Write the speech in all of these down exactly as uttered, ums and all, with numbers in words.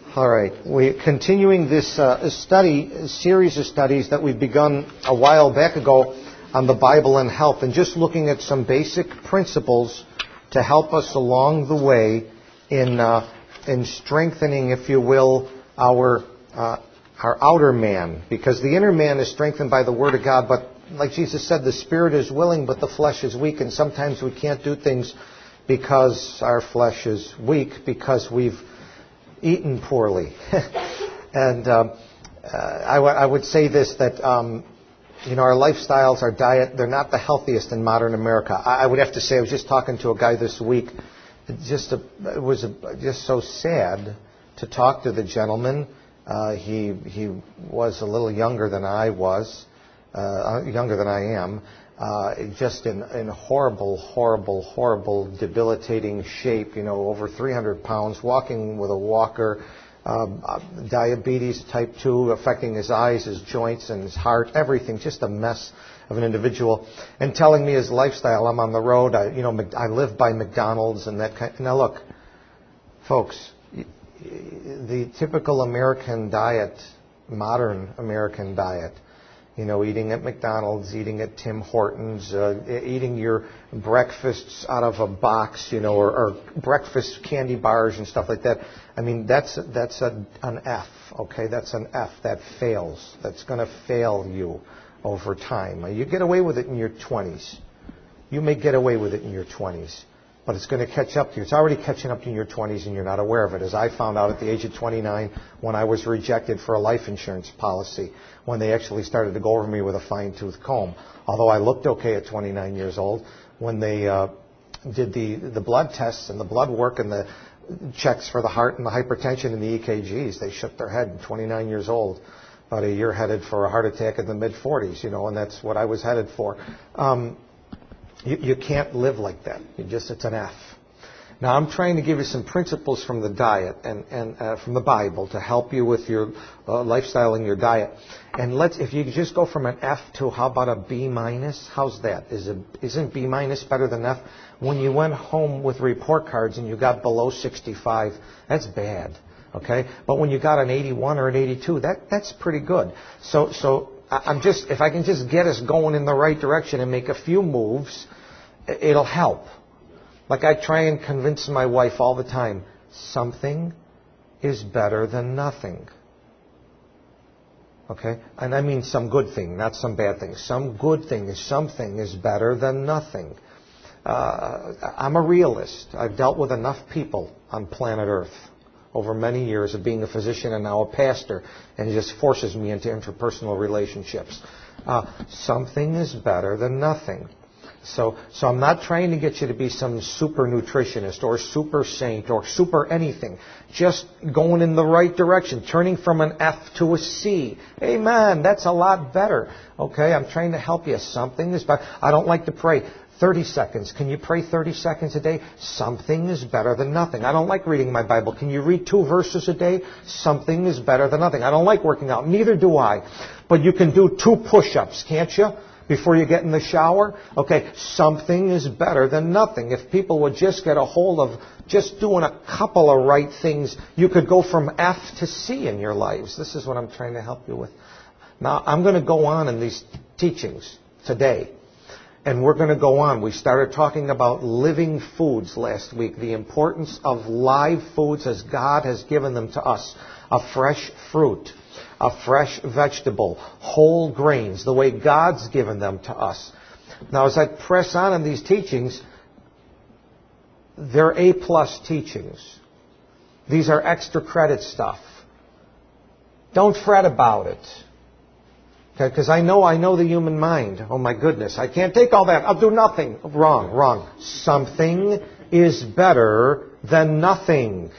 All right. We're continuing this uh, study, series of studies that we've begun a while back ago on the Bible and health, and just looking at some basic principles to help us along the way in uh, in strengthening, if you will, our uh, our outer man, because the inner man is strengthened by the Word of God. But like Jesus said, the spirit is willing, but the flesh is weak, and sometimes we can't do things because our flesh is weak, because we've eaten poorly. and um, uh, I, w- I would say this, that um, you know, our lifestyles, our diet, they're not the healthiest in modern America. I, I would have to say, I was just talking to a guy this week. It just a, it was a, just so sad to talk to the gentleman. Uh, he he was a little younger than I was, uh, younger than I am. Uh, just in, in horrible, horrible, horrible, debilitating shape, you know, over three hundred pounds, walking with a walker, um, uh, diabetes type two affecting his eyes, his joints, and his heart, everything, just a mess of an individual, and telling me his lifestyle. I'm on the road, I, you know, I live by McDonald's and that kind. Now look, folks, the typical American diet, modern American diet, you know, eating at McDonald's, eating at Tim Hortons, uh, eating your breakfasts out of a box, you know, or, or breakfast candy bars and stuff like that. I mean, that's that's a, an F, okay? That's an F. That fails. That's going to fail you over time. You get away with it in your twenties. You may get away with it in your twenties. But it's going to catch up to you. It's already catching up to you in your twenties, and you're not aware of it. As I found out at the age of twenty-nine, when I was rejected for a life insurance policy, when they actually started to go over me with a fine-tooth comb. Although I looked okay at twenty-nine years old, when they uh, did the, the blood tests and the blood work and the checks for the heart and the hypertension and the E K Gs, they shook their head. twenty-nine years old, about a year headed for a heart attack in the mid-forties, you know, and that's what I was headed for. Um, You, you can't live like that. You just, it's an F. Now, I'm trying to give you some principles from the diet and, and uh, from the Bible to help you with your uh, lifestyle and your diet. And let's, if you just go from an F to how about a B minus? How's that? Is it, isn't B minus better than F? When you went home with report cards and you got below sixty-five, that's bad. Okay? But when you got an eighty-one or an eighty-two, that that's pretty good. So so. I'm just, if I can just get us going in the right direction and make a few moves, it'll help. Like I try and convince my wife all the time, something is better than nothing. Okay? And I mean some good thing, not some bad thing. Some good thing is something is better than nothing. Uh, I'm a realist. I've dealt with enough people on planet Earth over many years of being a physician and now a pastor, and it just forces me into interpersonal relationships. Uh, something is better than nothing. So, so I'm not trying to get you to be some super nutritionist or super saint or super anything. Just going in the right direction, turning from an F to a C. Hey man, that's a lot better. Okay, I'm trying to help you. Something is better. I don't like to pray. thirty seconds. Can you pray thirty seconds a day? Something is better than nothing. I don't like reading my Bible. Can you read two verses a day? Something is better than nothing. I don't like working out. Neither do I. But you can do two push-ups, can't you? Before you get in the shower? Okay, something is better than nothing. If people would just get a hold of just doing a couple of right things, you could go from F to C in your lives. This is what I'm trying to help you with. Now, I'm going to go on in these teachings today. And we're going to go on. We started talking about living foods last week, the importance of live foods as God has given them to us. A fresh fruit, a fresh vegetable, whole grains, the way God's given them to us. Now, as I press on in these teachings, they're A-plus teachings. These are extra credit stuff. Don't fret about it. Because I know, I know the human mind. Oh my goodness, I can't take all that. I'll do nothing. Wrong, wrong. Something is better than nothing.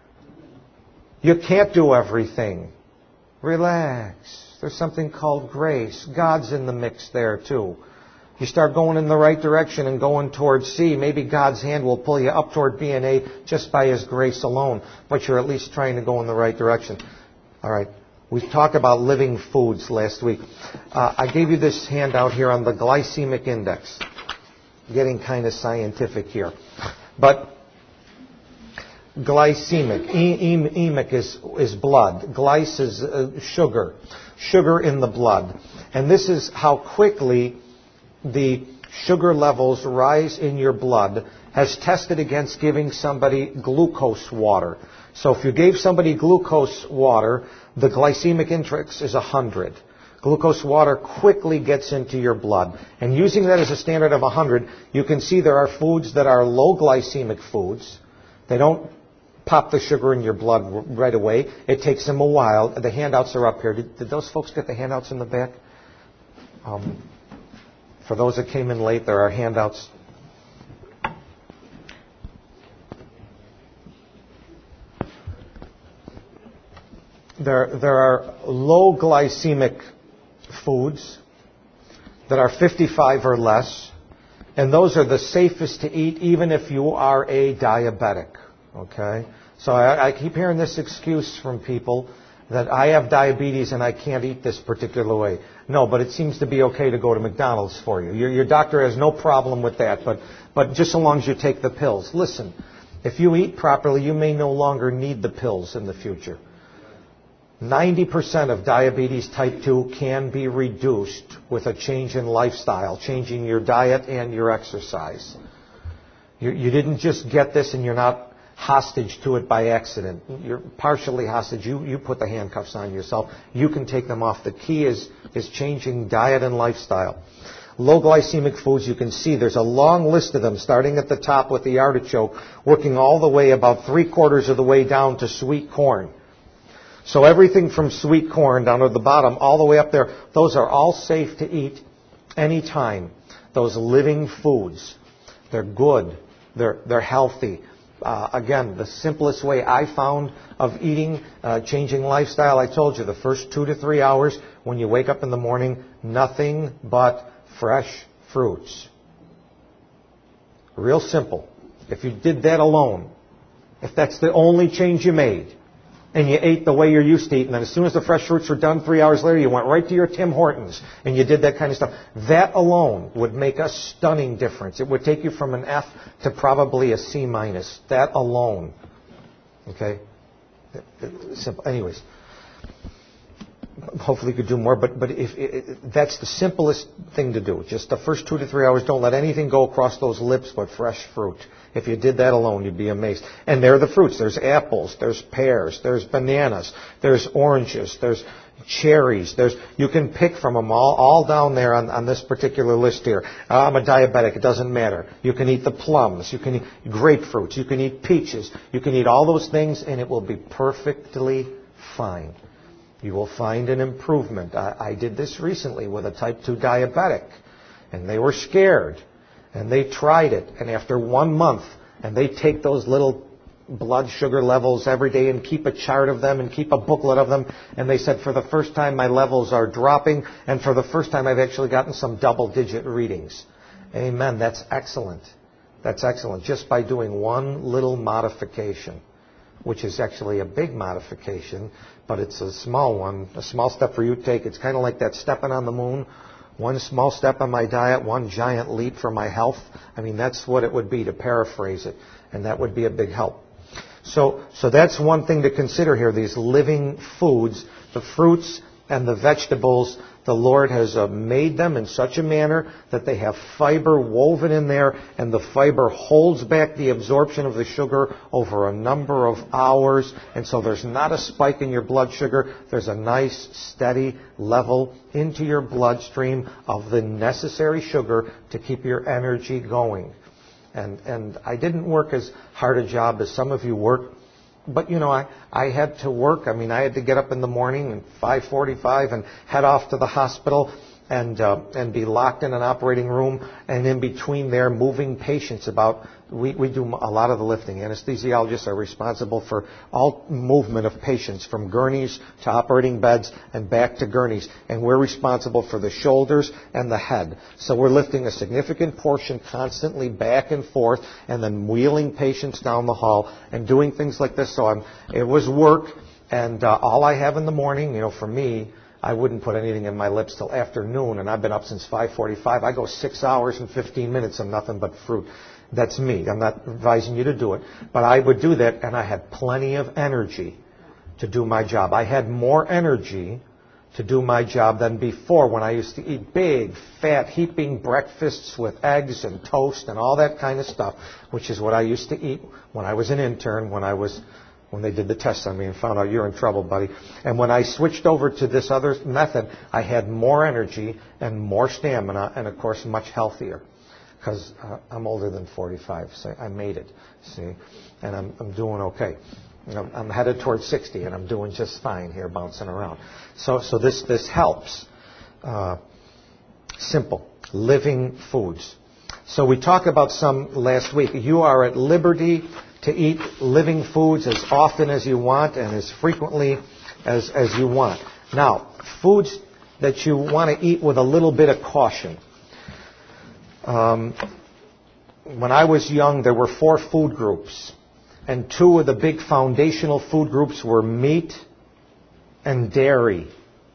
You can't do everything. Relax. There's something called grace. God's in the mix there too. You start going in the right direction and going towards C, maybe God's hand will pull you up toward B and A just by His grace alone. But you're at least trying to go in the right direction. All right. We talked about living foods last week. Uh, I gave you this handout here on the glycemic index. Getting kind of scientific here. But glycemic. E- em- emic is, is blood. Glyce is uh, sugar. Sugar in the blood. And this is how quickly the sugar levels rise in your blood, has tested against giving somebody glucose water. So if you gave somebody glucose water, the glycemic index is one hundred. Glucose water quickly gets into your blood. And using that as a standard of one hundred, you can see there are foods that are low glycemic foods. They don't pop the sugar in your blood right away. It takes them a while. The handouts are up here. Did, did those folks get the handouts in the back? Um, for those that came in late, there are handouts. There, there are low glycemic foods that are fifty-five or less, and those are the safest to eat even if you are a diabetic. Okay? So I, I keep hearing this excuse from people that I have diabetes and I can't eat this particular way. No, but it seems to be okay to go to McDonald's for you. Your, your doctor has no problem with that, but, but just so long as you take the pills. Listen, if you eat properly, you may no longer need the pills in the future. ninety percent of diabetes type two can be reduced with a change in lifestyle, changing your diet and your exercise. You, you didn't just get this and you're not hostage to it by accident. You're partially hostage. You, you put the handcuffs on yourself. You can take them off. The key is, is changing diet and lifestyle. Low glycemic foods, you can see there's a long list of them, starting at the top with the artichoke, working all the way about three quarters of the way down to sweet corn. So everything from sweet corn down to the bottom, all the way up there, those are all safe to eat anytime. Those living foods. They're good. They're, they're healthy. Uh, again, the simplest way I found of eating, uh, changing lifestyle, I told you, the first two to three hours when you wake up in the morning, nothing but fresh fruits. Real simple. If you did that alone, if that's the only change you made, and you ate the way you're used to eating, and then as soon as the fresh fruits were done three hours later, you went right to your Tim Hortons, and you did that kind of stuff. That alone would make a stunning difference. It would take you from an F to probably a C minus. That alone. Okay? Simple. Anyways. Hopefully you could do more, but, but if, if, that's the simplest thing to do. Just the first two to three hours, don't let anything go across those lips but fresh fruit. If you did that alone, you'd be amazed. And there are the fruits. There's apples, there's pears, there's bananas, there's oranges, there's cherries. There's you can pick from them all, all down there on, on this particular list here. Uh, I'm a diabetic. It doesn't matter. You can eat the plums. You can eat grapefruits. You can eat peaches. You can eat all those things, and it will be perfectly fine. You will find an improvement. I, I did this recently with a type two diabetic, and they were scared, and they tried it, and after one month, and they take those little blood sugar levels every day and keep a chart of them and keep a booklet of them, and they said, for the first time my levels are dropping, and for the first time I've actually gotten some double-digit readings. Amen. That's excellent. That's excellent. Just by doing one little modification, which is actually a big modification, but it's a small one, a small step for you to take. It's kind of like that stepping on the moon. One small step on my diet, one giant leap for my health. I mean, that's what it would be, to paraphrase it, and that would be a big help. So, so that's one thing to consider here, these living foods, the fruits and the vegetables. The Lord has uh, made them in such a manner that they have fiber woven in there, and the fiber holds back the absorption of the sugar over a number of hours, and so there's not a spike in your blood sugar. There's a nice, steady level into your bloodstream of the necessary sugar to keep your energy going. And, and I didn't work as hard a job as some of you work. But, you know, I, I had to work. I mean, I had to get up in the morning at five forty-five and head off to the hospital and uh, and be locked in an operating room. And in between there, moving patients about. We, we do a lot of the lifting. Anesthesiologists are responsible for all movement of patients from gurneys to operating beds and back to gurneys. And we're responsible for the shoulders and the head. So we're lifting a significant portion constantly back and forth and then wheeling patients down the hall and doing things like this. So I'm, it was work. And uh, all I have in the morning, you know, for me, I wouldn't put anything in my lips till afternoon. And I've been up since five forty-five. I go six hours and fifteen minutes of nothing but fruit. That's me. I'm not advising you to do it. But I would do that, and I had plenty of energy to do my job. I had more energy to do my job than before when I used to eat big, fat, heaping breakfasts with eggs and toast and all that kind of stuff, which is what I used to eat when I was an intern, when I was, when they did the test on me and found out you're in trouble, buddy. And when I switched over to this other method, I had more energy and more stamina and, of course, much healthier. Because uh, I'm older than forty-five, so I made it, see, and I'm, I'm doing okay. I'm, I'm headed towards sixty, and I'm doing just fine here, bouncing around. So, so this this helps. Uh, simple, living foods. So we talked about some last week. You are at liberty to eat living foods as often as you want and as frequently as as you want. Now, foods that you want to eat with a little bit of caution. Um, when I was young, there were four food groups, and two of the big foundational food groups were meat and dairy.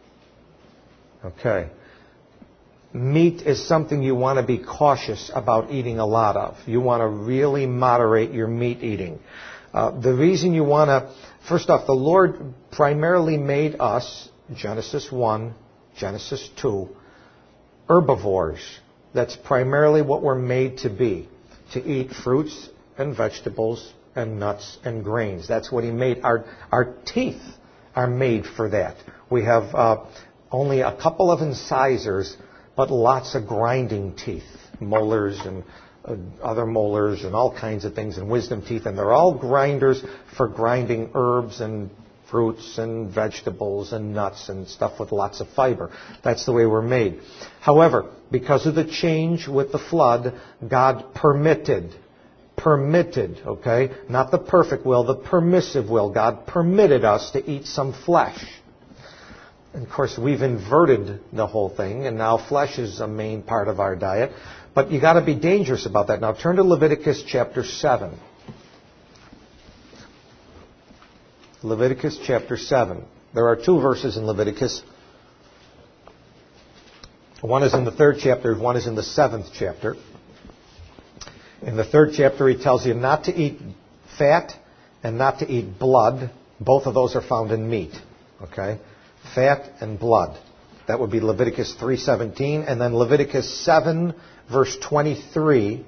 Okay. Meat is something you want to be cautious about eating a lot of. You want to really moderate your meat eating. Uh, the reason you want to, first off, the Lord primarily made us, Genesis one, Genesis two, herbivores. That's primarily what we're made to be, to eat fruits and vegetables and nuts and grains. That's what He made. Our our teeth are made for that. We have uh, only a couple of incisors, but lots of grinding teeth, molars and uh, other molars and all kinds of things, and wisdom teeth, and they're all grinders for grinding herbs and fruits and vegetables and nuts and stuff with lots of fiber. That's the way we're made. However, because of the change with the flood, God permitted, permitted, okay, not the perfect will, the permissive will. God permitted us to eat some flesh. And of course, we've inverted the whole thing, and now flesh is a main part of our diet. But you got to be dangerous about that. Now turn to Leviticus chapter seven. Leviticus chapter seven. There are two verses in Leviticus. One is in the third chapter, one is in the seventh chapter. In the third chapter, he tells you not to eat fat and not to eat blood. Both of those are found in meat. Okay? Fat and blood. That would be Leviticus three seventeen. And then Leviticus seven, verse twenty-three.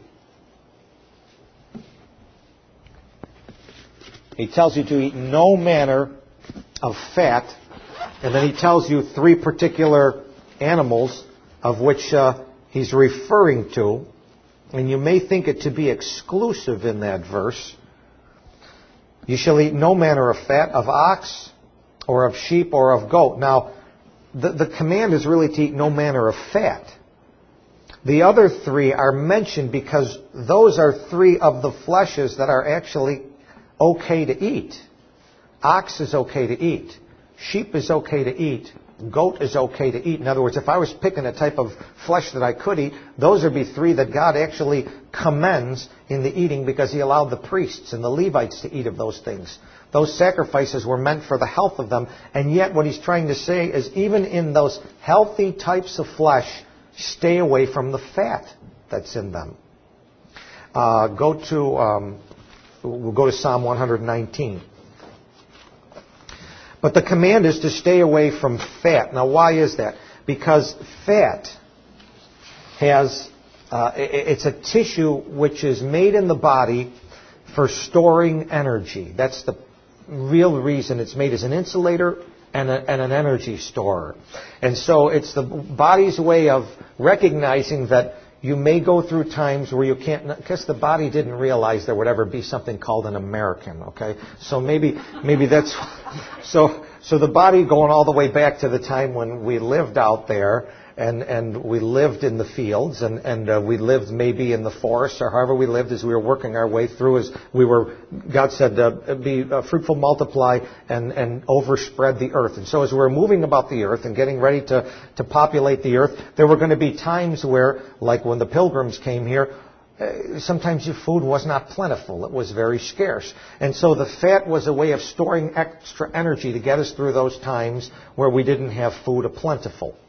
He tells you to eat no manner of fat, and then he tells you three particular animals of which uh, he's referring to, and you may think it to be exclusive in that verse. You shall eat no manner of fat of ox, or of sheep, or of goat. Now, the, the command is really to eat no manner of fat. The other three are mentioned because those are three of the fleshes that are actually okay to eat. Ox is okay to eat. Sheep is okay to eat. Goat is okay to eat. In other words, if I was picking a type of flesh that I could eat, those would be three that God actually commends in the eating because He allowed the priests and the Levites to eat of those things. Those sacrifices were meant for the health of them, and yet what He's trying to say is even in those healthy types of flesh, stay away from the fat that's in them. Uh, go to... Um, We'll go to Psalm one nineteen. But the command is to stay away from fat. Now, why is that? Because fat has, uh, it's a tissue which is made in the body for storing energy. That's the real reason it's made as an insulator and, a, and an energy storer. And so it's the body's way of recognizing that you may go through times where you can't, because the body didn't realize there would ever be something called an American, okay? So maybe, maybe that's, so, so the body going all the way back to the time when we lived out there and, and we lived in the fields and, and uh, we lived maybe in the forest or however we lived as we were working our way through as we were, God said, uh, be uh, fruitful, multiply, and, and overspread the earth. And so as we were moving about the earth and getting ready to, to populate the earth, there were going to be times where, like when the pilgrims came here, uh, sometimes your food was not plentiful. It was very scarce. And so the fat was a way of storing extra energy to get us through those times where we didn't have food plentiful.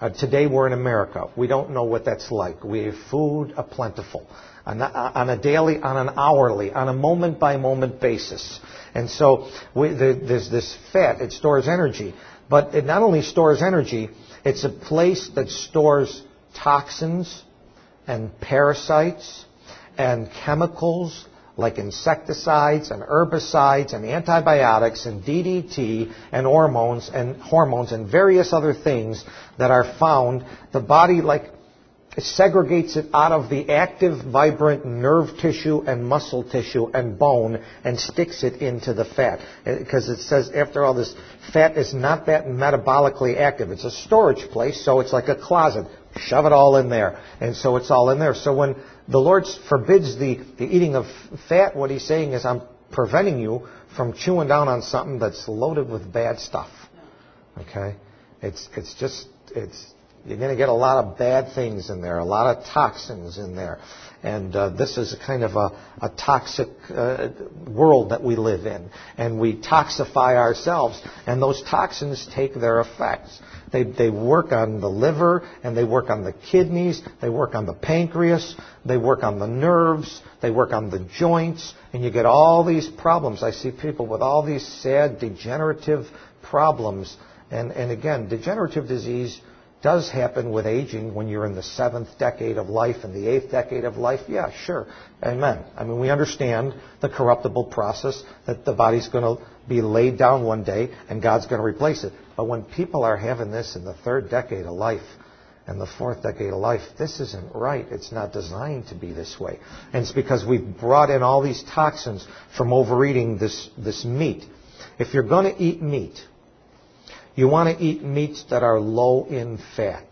Uh, today we're in America. We don't know what that's like. We have food a plentiful on a, on a daily, on an hourly, on a moment-by-moment basis. And so we, the, there's this fat. It stores energy. But it not only stores energy, it's a place that stores toxins and parasites and chemicals like insecticides and herbicides and antibiotics and D D T and hormones and hormones and various other things that are found. The body like segregates it out of the active, vibrant nerve tissue and muscle tissue and bone and sticks it into the fat. Because it says, after all, this fat is not that metabolically active. It's a storage place, so it's like a closet. Shove it all in there. And so it's all in there. So when the Lord forbids the, the eating of fat, what he's saying is, I'm preventing you from chewing down on something that's loaded with bad stuff. Okay? It's, it's just, it's, you're going to get a lot of bad things in there, a lot of toxins in there. And uh, this is a kind of a, a toxic uh, world that we live in. And we toxify ourselves. And those toxins take their effects. They, they work on the liver, and they work on the kidneys, they work on the pancreas, they work on the nerves, they work on the joints, and you get all these problems. I see people with all these sad degenerative problems. And, and again, degenerative disease does happen with aging when you're in the seventh decade of life and the eighth decade of life. Yeah, sure. Amen. I mean, we understand the corruptible process, that the body's going to be laid down one day and God's going to replace it. But when people are having this in the third decade of life and the fourth decade of life, this isn't right. It's not designed to be this way. And it's because we've brought in all these toxins from overeating this, this meat. If you're going to eat meat, you want to eat meats that are low in fat,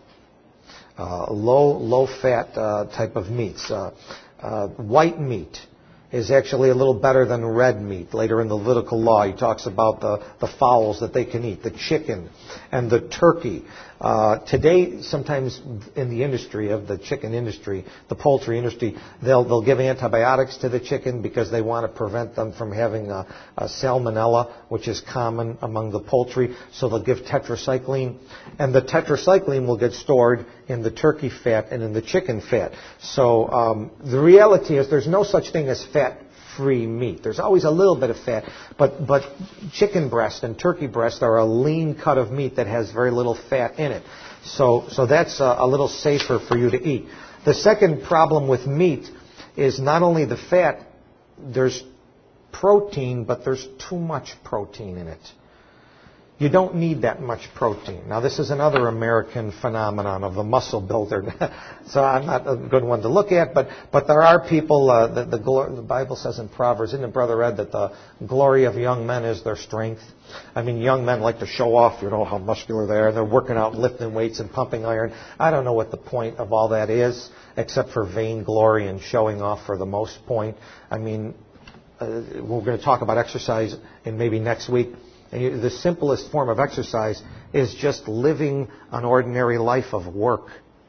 uh, low low fat uh, type of meats. Uh, uh, white meat is actually a little better than red meat. Later in the Levitical law, he talks about the, the fowls that they can eat, the chicken and the turkey. Uh, today, sometimes in the industry of the chicken industry, the poultry industry, they'll they'll give antibiotics to the chicken because they want to prevent them from having a, a salmonella, which is common among the poultry. So they'll give tetracycline, and the tetracycline will get stored in the turkey fat and in the chicken fat. So um, the reality is there's no such thing as fat-free meat. There's always a little bit of fat, but but chicken breast and turkey breast are a lean cut of meat that has very little fat in it. So so that's a, a little safer for you to eat. The second problem with meat is not only the fat, there's protein, but there's too much protein in it. You don't need that much protein. Now, this is another American phenomenon of the muscle builder. So I'm not a good one to look at, but, but there are people, uh, the, the, the Bible says in Proverbs, isn't it, Brother Ed, that the glory of young men is their strength? I mean, young men like to show off, you know, how muscular they are. They're working out, lifting weights and pumping iron. I don't know what the point of all that is, except for vainglory and showing off for the most point. I mean, uh, we're going to talk about exercise in maybe next week. And the simplest form of exercise is just living an ordinary life of work.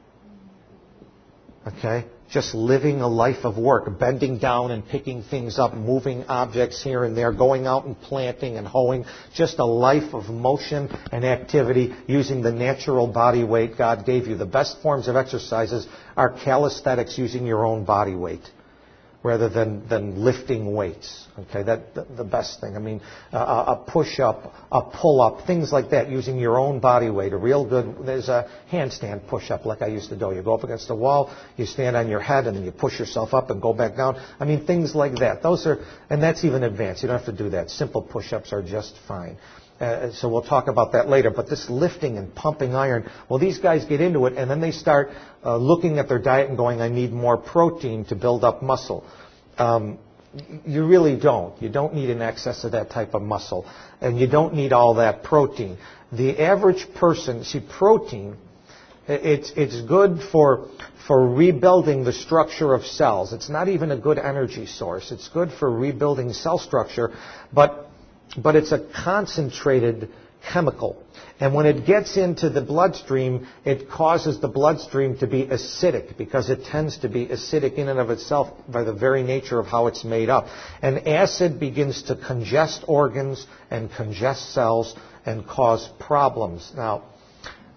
Okay? Just living a life of work, bending down and picking things up, moving objects here and there, going out and planting and hoeing. Just a life of motion and activity using the natural body weight God gave you. The best forms of exercises are calisthenics, using your own body weight, rather than, than lifting weights. Okay, that the, the best thing. I mean, uh, a push-up, a pull-up, things like that, using your own body weight. A real good, there's a handstand push-up like I used to do. You go up against the wall, you stand on your head, and then you push yourself up and go back down. I mean, things like that. Those are, and that's even advanced. You don't have to do that. Simple push-ups are just fine. Uh, so we'll talk about that later. But this lifting and pumping iron, well, these guys get into it, and then they start uh, looking at their diet and going, I need more protein to build up muscle. Um, you really don't. You don't need an excess of that type of muscle. And you don't need all that protein. The average person, see, protein, it's, it's good for, for rebuilding the structure of cells. It's not even a good energy source. It's good for rebuilding cell structure, but but it's a concentrated chemical. And when it gets into the bloodstream, it causes the bloodstream to be acidic, because it tends to be acidic in and of itself by the very nature of how it's made up. And acid begins to congest organs and congest cells and cause problems. Now,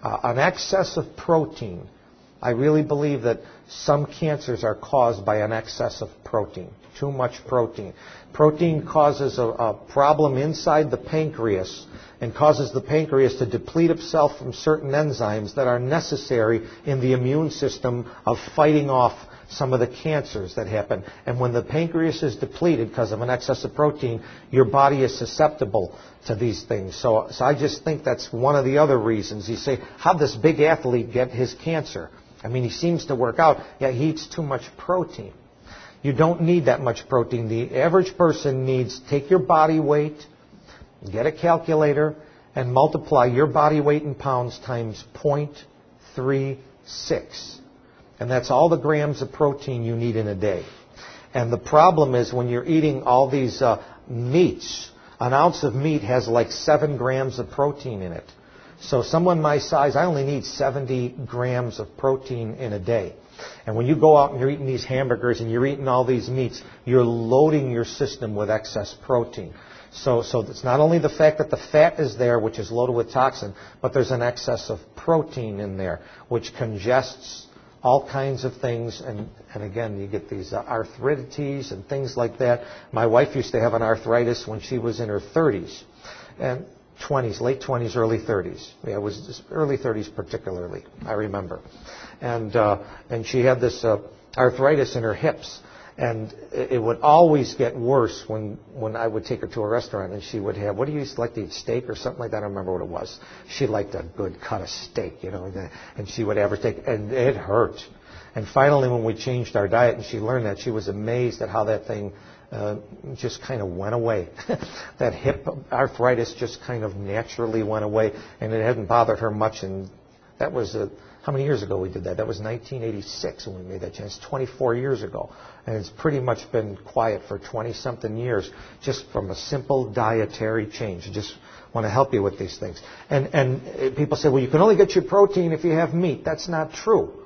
Uh, an excess of protein. I really believe that some cancers are caused by an excess of protein, too much protein. Protein causes a, a problem inside the pancreas and causes the pancreas to deplete itself from certain enzymes that are necessary in the immune system of fighting off some of the cancers that happen. And when the pancreas is depleted because of an excess of protein, your body is susceptible to these things. So, so I just think that's one of the other reasons. You say, how'd this big athlete get his cancer? I mean, he seems to work out, yet he eats too much protein. You don't need that much protein. The average person needs, take your body weight, get a calculator, and multiply your body weight in pounds times zero point three six. And that's all the grams of protein you need in a day. And the problem is when you're eating all these uh, meats, an ounce of meat has like seven grams of protein in it. So someone my size, I only need seventy grams of protein in a day. And when you go out and you're eating these hamburgers and you're eating all these meats, you're loading your system with excess protein. So, so it's not only the fact that the fat is there, which is loaded with toxin, but there's an excess of protein in there, which congests all kinds of things, and, and again, you get these uh, arthritides and things like that. My wife used to have an arthritis when she was in her thirties, and twenties, late twenties, early thirties. Yeah, it was just early thirties particularly, I remember. And uh, and she had this uh, arthritis in her hips, and it, it would always get worse when, when I would take her to a restaurant, and she would have, what do you like to eat, steak or something like that? I don't remember what it was. She liked a good cut of steak, you know, and she would have her steak, and it hurt. And finally, when we changed our diet and she learned that, she was amazed at how that thing uh, just kind of went away. That hip arthritis just kind of naturally went away, and it hadn't bothered her much. And that was, a, how many years ago we did that? That was nineteen eighty-six when we made that change, twenty-four years ago. And it's pretty much been quiet for twenty-something years just from a simple dietary change. I just want to help you with these things. And, and people say, well, you can only get your protein if you have meat. That's not true.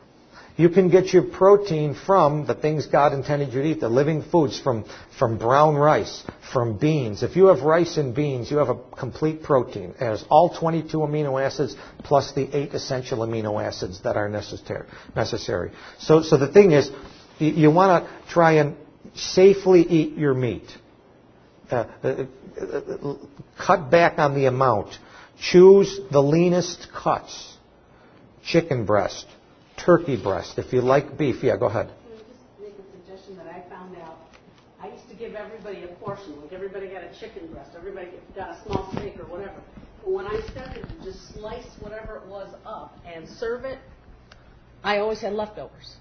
You can get your protein from the things God intended you to eat, the living foods, from, from brown rice, from beans. If you have rice and beans, you have a complete protein. It has all twenty-two amino acids plus the eight essential amino acids that are necessary. necessary. So, so the thing is, you, you want to try and safely eat your meat. Uh, uh, uh, cut back on the amount. Choose the leanest cuts. Chicken breast. Turkey breast. If you like beef, yeah, go ahead. Can I just make a suggestion that I found out? I used to give everybody a portion. Like everybody got a chicken breast, everybody got a small steak or whatever. But when I started to just slice whatever it was up and serve it, I always had leftovers.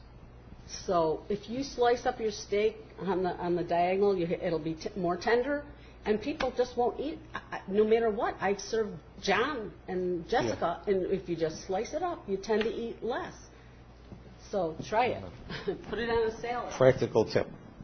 So if you slice up your steak on the on the diagonal, you, it'll be t- more tender, and people just won't eat. I, no matter what, I serve John and Jessica, yeah. And if you just slice it up, you tend to eat less. So try it. Put it on a salad. Practical tip.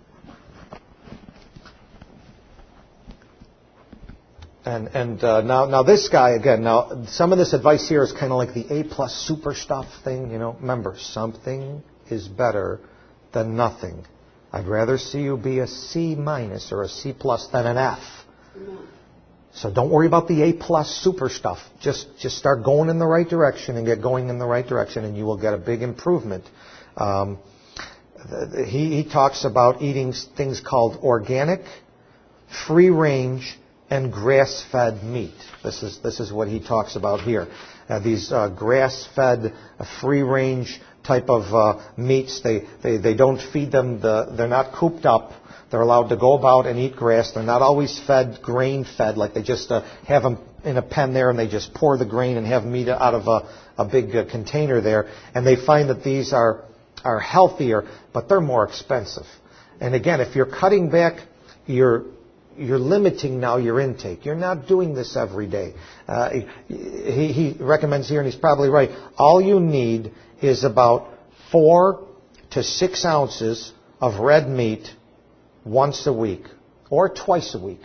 And and uh, now now this guy again. Now some of this advice here is kind of like the A plus super stuff thing. You know, remember, something is better than nothing. I'd rather see you be a C minus or a C plus than an F. Mm-hmm. So don't worry about the A plus super stuff. Just just start going in the right direction and get going in the right direction, and you will get a big improvement. Um, he, he talks about eating things called organic, free range, and grass-fed meat. This is this is what he talks about here. Uh, these uh, grass-fed, uh, free-range type of uh, meats. They, they they don't feed them. The they're not cooped up. They're allowed to go about and eat grass. They're not always fed grain-fed, like they just uh, have them in a pen there and they just pour the grain and have meat out of a, a big uh, container there. And they find that these are, are healthier, but they're more expensive. And again, if you're cutting back, you're, you're limiting now your intake. You're not doing this every day. Uh, he, he recommends here, and he's probably right, all you need is about four to six ounces of red meat once a week, or twice a week.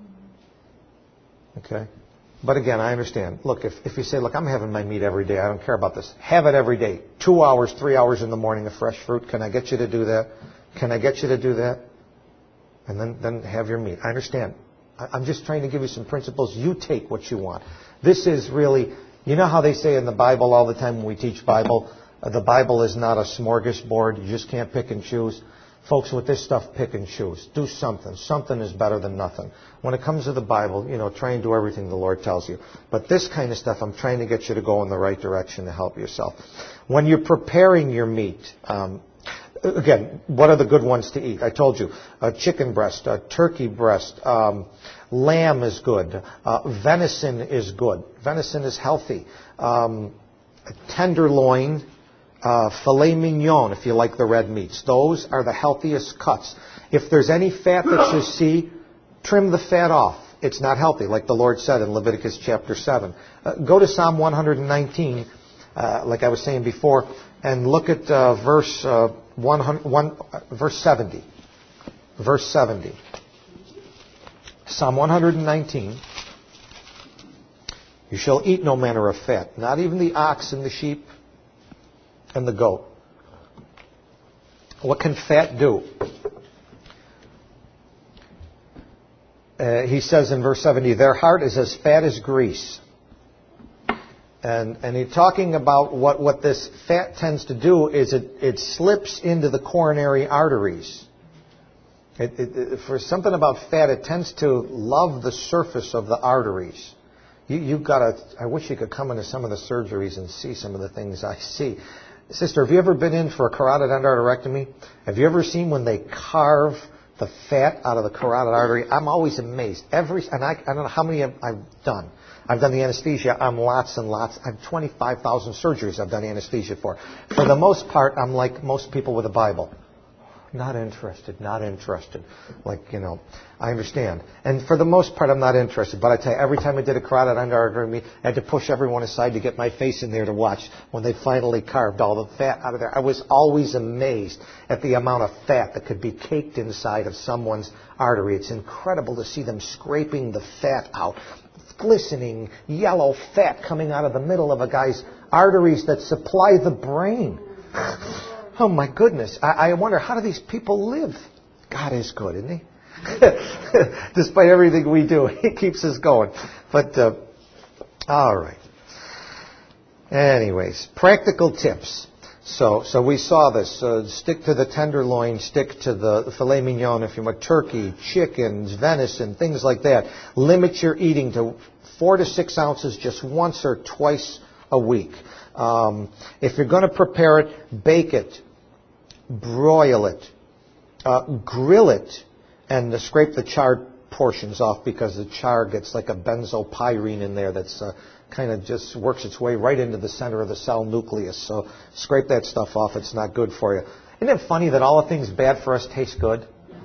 Okay? But again, I understand. Look, if, if you say, look, I'm having my meat every day, I don't care about this. Have it every day. Two hours, three hours in the morning of fresh fruit. Can I get you to do that? Can I get you to do that? And then, then have your meat. I understand. I, I'm just trying to give you some principles. You take what you want. This is really, You know how they say in the Bible all the time when we teach Bible, uh, the Bible is not a smorgasbord. You just can't pick and choose. Folks, with this stuff, pick and choose. Do something. Something is better than nothing. When it comes to the Bible, you know, try and do everything the Lord tells you. But this kind of stuff, I'm trying to get you to go in the right direction to help yourself. When you're preparing your meat, um, again, what are the good ones to eat? I told you, a chicken breast, a turkey breast, um, lamb is good. Uh, venison is good. Venison is healthy. Um, tenderloin, uh, filet mignon, if you like the red meats. Those are the healthiest cuts. If there's any fat that you see, trim the fat off. It's not healthy, like the Lord said in Leviticus chapter seven. Uh, go to Psalm one nineteen, uh, like I was saying before, and look at uh, verse uh, one, one, uh, verse seventy. Verse seventy. Psalm one nineteen. You shall eat no manner of fat, not even the ox and the sheep and the goat. What can fat do? Uh, he says in verse seventy, their heart is as fat as grease. And and he's talking about what, what this fat tends to do is it, it slips into the coronary arteries. It, it, it, for something about fat, it tends to love the surface of the arteries. You, you've got to, I wish you could come into some of the surgeries and see some of the things I see. Sister, have you ever been in for a carotid endarterectomy? Have you ever seen when they carve the fat out of the carotid artery? I'm always amazed. Every and I, I don't know how many I've, I've done. I've done the anesthesia. I'm lots and lots. I've twenty-five thousand surgeries I've done anesthesia for. For the most part, I'm like most people with a Bible. Not interested, not interested. Like, you know, I understand. And for the most part, I'm not interested. But I tell you, every time I did a carotid endarterectomy, I had to push everyone aside to get my face in there to watch when they finally carved all the fat out of there. I was always amazed at the amount of fat that could be caked inside of someone's artery. It's incredible to see them scraping the fat out. Glistening yellow fat coming out of the middle of a guy's arteries that supply the brain. Oh my goodness. I, I wonder, how do these people live? God is good, isn't he? Despite everything we do, he keeps us going. But, uh, all right. Anyways, practical tips. So, so we saw this. Uh, stick to the tenderloin, stick to the filet mignon if you want, turkey, chickens, venison, things like that. Limit your eating to four to six ounces just once or twice a week. Um, if you're going to prepare it, bake it, broil it, uh, grill it, and uh, scrape the charred portions off because the char gets like a benzopyrene in there that's uh, kind of just works its way right into the center of the cell nucleus. So scrape that stuff off. It's not good for you. Isn't it funny that all the things bad for us taste good?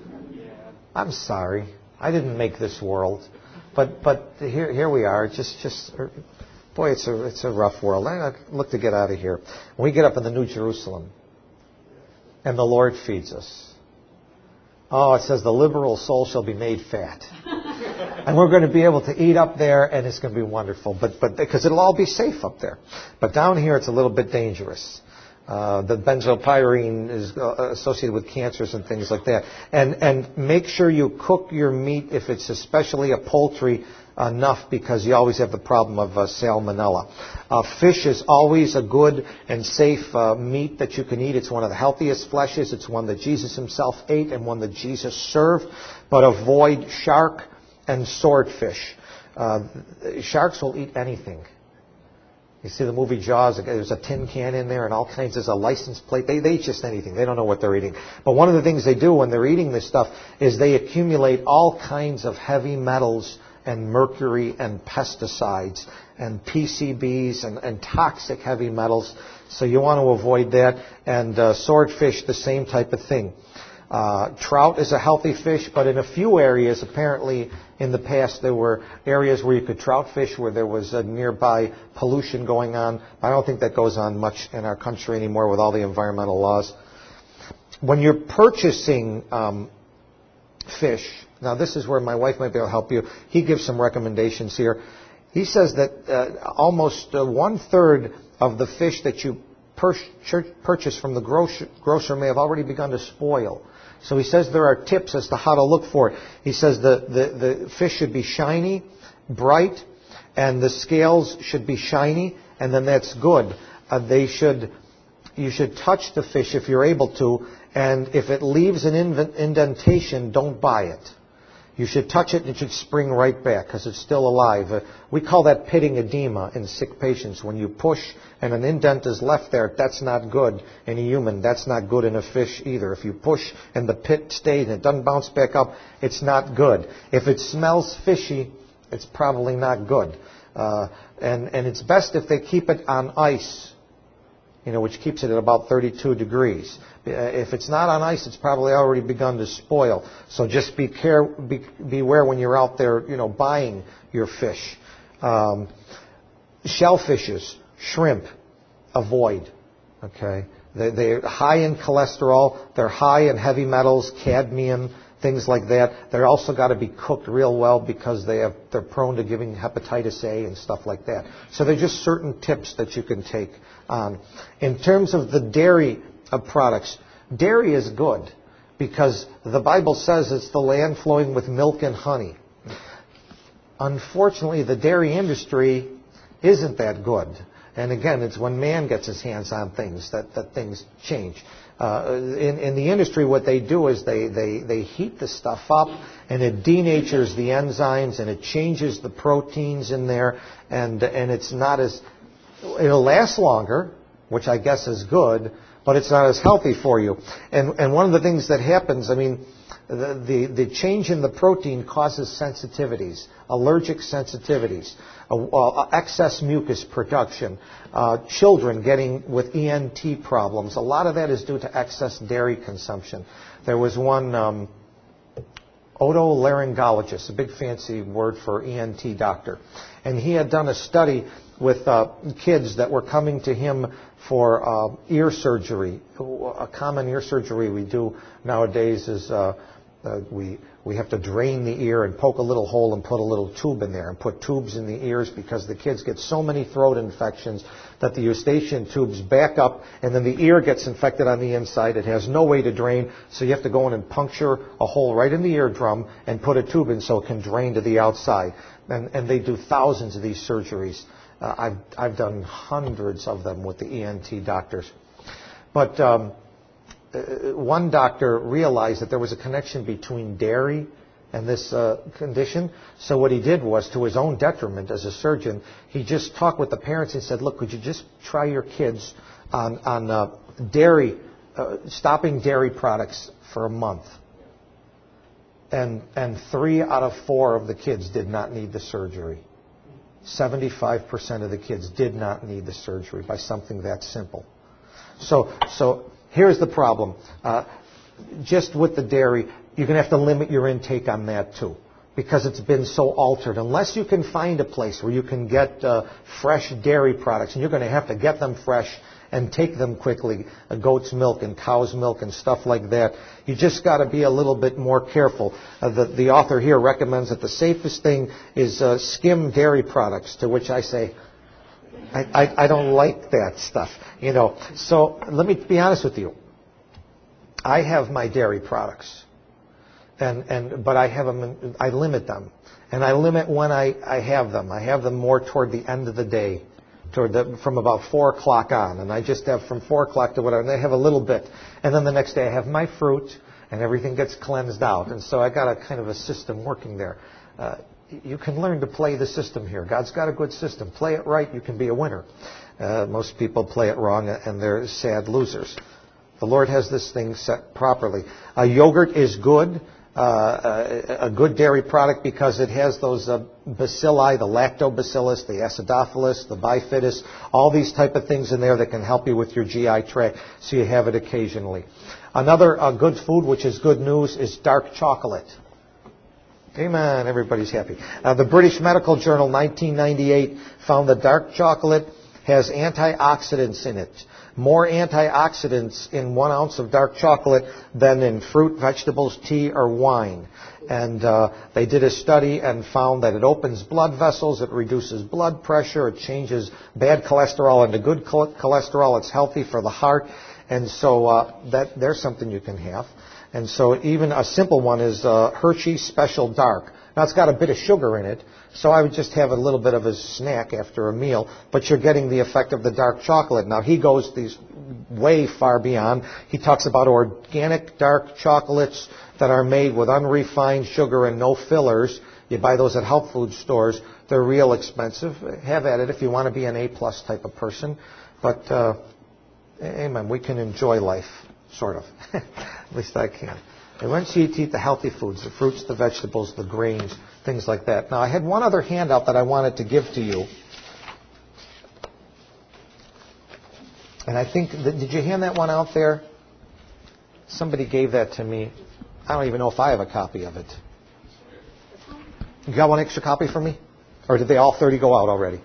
I'm sorry. I didn't make this world. But but here here we are. Just just boy, it's a it's a rough world. I look to get out of here. When we get up in the New Jerusalem, and the Lord feeds us. Oh, it says the liberal soul shall be made fat, and we're going to be able to eat up there, and it's going to be wonderful. But but because it'll all be safe up there. But down here, it's a little bit dangerous. Uh, the benzopyrene is uh, associated with cancers and things like that. And and make sure you cook your meat, if it's especially a poultry, enough, because you always have the problem of uh, salmonella. Uh, fish is always a good and safe uh, meat that you can eat. It's one of the healthiest fleshes. It's one that Jesus himself ate and one that Jesus served. But avoid shark and swordfish. Uh, sharks will eat anything. You see the movie Jaws, there's a tin can in there and all kinds, there's a license plate. They, they eat just anything. They don't know what they're eating. But one of the things they do when they're eating this stuff is they accumulate all kinds of heavy metals and mercury and pesticides and P C Bs and, and toxic heavy metals. So you want to avoid that. And uh, swordfish, the same type of thing. Uh, trout is a healthy fish, but in a few areas, apparently in the past, there were areas where you could trout fish where there was a nearby pollution going on. I don't think that goes on much in our country anymore with all the environmental laws. When you're purchasing um, fish, now this is where my wife might be able to help you. He gives some recommendations here. He says that uh, almost uh, one-third of the fish that you pur- purchase from the grocer, grocer may have already begun to spoil. So he says there are tips as to how to look for it. He says the, the, the fish should be shiny, bright, And the scales should be shiny, and then that's good. Uh, they should, you should touch the fish if you're able to, and if it leaves an indentation, don't buy it. You should touch it and it should spring right back because it's still alive. Uh, we call that pitting edema in sick patients. When you push and an indent is left there, that's not good in a human. That's not good in a fish either. If you push and the pit stays and it doesn't bounce back up, it's not good. If it smells fishy, it's probably not good. Uh, and, and it's best if they keep it on ice, you know, which keeps it at about thirty-two degrees. If it's not on ice, it's probably already begun to spoil. So just be care, be, beware when you're out there, you know, buying your fish. Um, shellfishes, shrimp, avoid. Okay, they, they're high in cholesterol. They're high in heavy metals, cadmium, things like that. They're also got to be cooked real well because they have they're prone to giving hepatitis A and stuff like that. So they're just certain tips that you can take on. In terms of the dairy of products, dairy is good because the Bible says it's the land flowing with milk and honey. Unfortunately, the dairy industry isn't that good. And again, it's when man gets his hands on things that, that things change. Uh, in, in the industry, what they do is they, they, they heat the stuff up and it denatures the enzymes and it changes the proteins in there, and, and it's not as, it'll last longer, which I guess is good, but it's not as healthy for you. And, and one of the things that happens, I mean, the, the, the change in the protein causes sensitivities, allergic sensitivities, uh, uh, excess mucus production, uh, children getting with E N T problems. A lot of that is due to excess dairy consumption. There was one um, otolaryngologist, a big fancy word for E N T doctor, and he had done a study with uh, kids that were coming to him for uh, ear surgery. A common ear surgery we do nowadays is uh, uh, we we have to drain the ear and poke a little hole and put a little tube in there and put tubes in the ears because the kids get so many throat infections that the eustachian tubes back up and then the ear gets infected on the inside. It has no way to drain, so you have to go in and puncture a hole right in the eardrum and put a tube in so it can drain to the outside. And, and they do thousands of these surgeries. Uh, I've, I've done hundreds of them with the E N T doctors. But um, one doctor realized that there was a connection between dairy and this uh, condition. So what he did was, to his own detriment as a surgeon, he just talked with the parents and said, look, could you just try your kids on, on uh, dairy, uh, stopping dairy products for a month? And, and three out of four of the kids did not need the surgery. seventy-five percent of the kids did not need the surgery by something that simple. So, so here's the problem. Uh, just with the dairy, you're going to have to limit your intake on that too, because it's been so altered. Unless you can find a place where you can get uh, fresh dairy products, and you're going to have to get them fresh and take them quickly, uh, goat's milk and cow's milk and stuff like that. You just got to be a little bit more careful. Uh, the, the author here recommends that the safest thing is uh, skim dairy products, to which I say, I, I, I don't like that stuff, you know. So let me be honest with you. I have my dairy products, and, and but I have them. I limit them, and I limit when I, I have them. I have them more toward the end of the day, toward the, from about four o'clock on, and I just have from four o'clock to whatever. And I have a little bit, and then the next day I have my fruit, and everything gets cleansed out, and so I got a kind of a system working there. Uh, You can learn to play the system here. God's got a good system. Play it right, you can be a winner. Uh, most people play it wrong, and they're sad losers. The Lord has this thing set properly. Uh, yogurt is good, uh, a, a good dairy product, because it has those uh, bacilli, the lactobacillus, the acidophilus, the bifidus, all these type of things in there that can help you with your G I tract, so you have it occasionally. Another uh, good food, which is good news, is dark chocolate. Amen. Everybody's happy. Uh, the British Medical Journal, nineteen ninety-eight, found that dark chocolate has antioxidants in it. More antioxidants in one ounce of dark chocolate than in fruit, vegetables, tea, or wine. And uh, they did a study and found that it opens blood vessels, it reduces blood pressure, it changes bad cholesterol into good cholesterol, it's healthy for the heart. And so uh, that there's something you can have. And so even a simple one is uh, Hershey Special Dark. Now, it's got a bit of sugar in it, So I would just have a little bit of a snack after a meal, but you're getting the effect of the dark chocolate. Now, he goes these way far beyond. He talks about organic dark chocolates that are made with unrefined sugar and no fillers. You buy those at health food stores. They're real expensive. Have at it if you want to be an A-plus type of person. But, uh, amen, we can enjoy life, sort of. At least I can. And once you eat, eat the healthy foods, the fruits, the vegetables, the grains, things like that. Now, I had one other handout that I wanted to give to you. And I think, that, did you hand that one out there? Somebody gave that to me. I don't even know if I have a copy of it. You got one extra copy for me? Or did they all thirty go out already?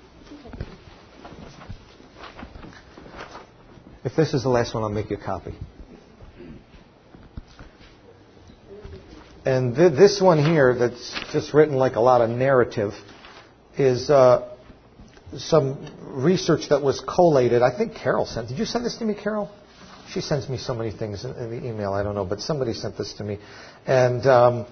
If this is the last one, I'll make you a copy. And th- this one here, that's just written like a lot of narrative, is uh, some research that was collated. I think Carol sent. Did you send this to me, Carol? She sends me so many things in, in the email. I don't know, but somebody sent this to me, and um,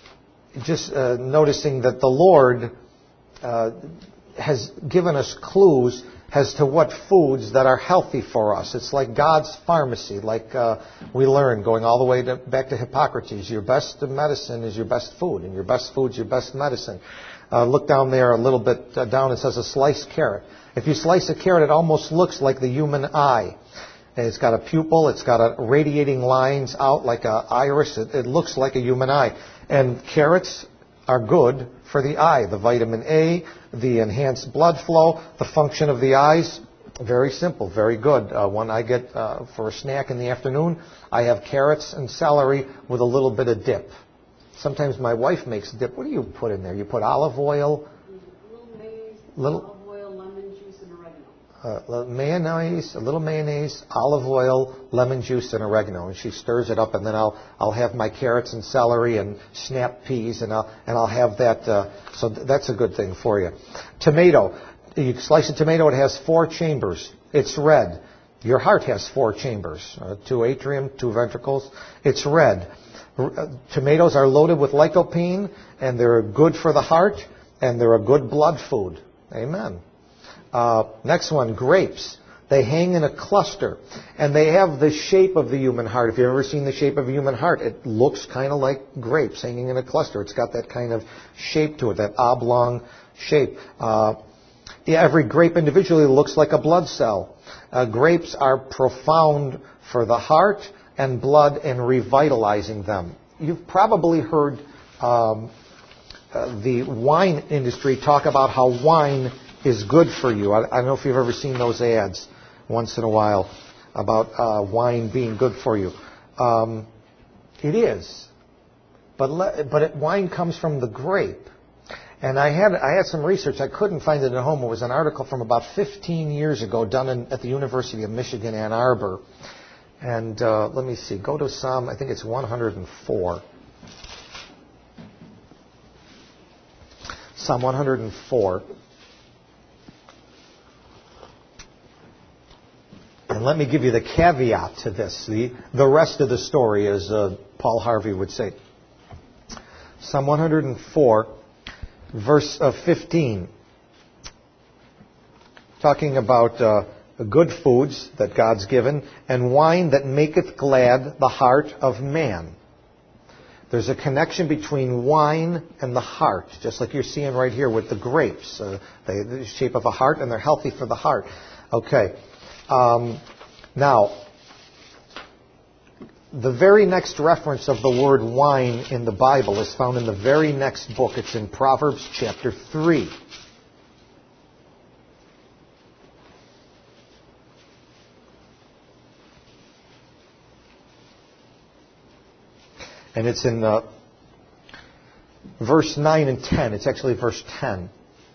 just uh, noticing that the Lord uh, has given us clues as to what foods that are healthy for us. It's like God's pharmacy, like uh, we learn going all the way to, back to Hippocrates. Your best medicine is your best food, and your best food's your best medicine. Uh, look down there a little bit uh, down. It says a sliced carrot. If you slice a carrot, it almost looks like the human eye. And it's got a pupil. It's got a radiating lines out like a iris. It, it looks like a human eye. And carrots are good for the eye. The vitamin A, the enhanced blood flow, the function of the eyes, very simple, very good. Uh, when I get uh, for a snack in the afternoon, I have carrots and celery with a little bit of dip. Sometimes my wife makes dip. What do you put in there? You put olive oil, A little mayonnaise, little olive oil, lemon juice, and oregano. uh, mayonnaise, a little mayonnaise, olive oil, lemon juice, and oregano, and she stirs it up, and then I'll I'll have my carrots and celery and snap peas, and I'll and I'll have that. Uh, so th- that's a good thing for you. Tomato, you slice a tomato, it has four chambers. It's red. Your heart has four chambers, uh, two atrium, two ventricles. It's red. R- uh, tomatoes are loaded with lycopene, and they're good for the heart, and they're a good blood food. Amen. Uh, next one, grapes. They hang in a cluster, and they have the shape of the human heart. If you've ever seen the shape of a human heart, it looks kind of like grapes hanging in a cluster. It's got that kind of shape to it, that oblong shape. Uh, yeah, every grape individually looks like a blood cell. Uh, grapes are profound for the heart and blood and revitalizing them. You've probably heard um, uh, the wine industry talk about how wine is good for you. I, I don't know if you've ever seen those ads once in a while about uh, wine being good for you. Um, it is, but le- but it, wine comes from the grape. And I had I had some research. I couldn't find it at home. It was an article from about fifteen years ago done in, at the University of Michigan, Ann Arbor. And uh, let me see. Go to Psalm. I think it's one hundred four. Psalm one hundred four. And let me give you the caveat to this. The, the rest of the story, as uh, Paul Harvey would say. Psalm one hundred four, verse uh, fifteen. Talking about uh, good foods that God's given, and wine that maketh glad the heart of man. There's a connection between wine and the heart, just like you're seeing right here with the grapes. Uh, they, the shape of a heart, and they're healthy for the heart. Okay. Um, now, the very next reference of the word wine in the Bible is found in the very next book. It's in Proverbs chapter three. And it's in uh, verse nine and ten. It's actually verse ten.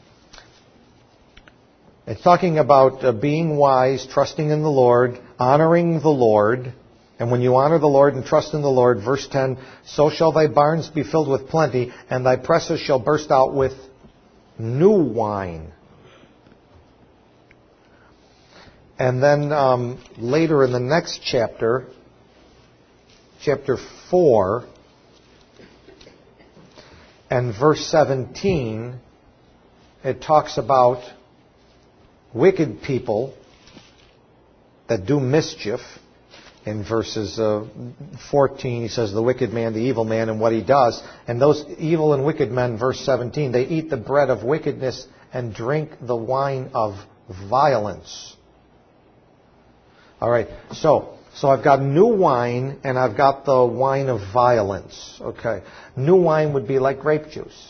It's talking about uh, being wise, trusting in the Lord, honoring the Lord. And when you honor the Lord and trust in the Lord, verse ten, so shall thy barns be filled with plenty, and thy presses shall burst out with new wine. And then um, later in the next chapter, chapter four, and verse seventeen, it talks about wicked people that do mischief. In verses uh, fourteen, he says, the wicked man, the evil man, and what he does. And those evil and wicked men, verse seventeen, they eat the bread of wickedness and drink the wine of violence. All right, so so I've got new wine and I've got the wine of violence. Okay, new wine would be like grape juice.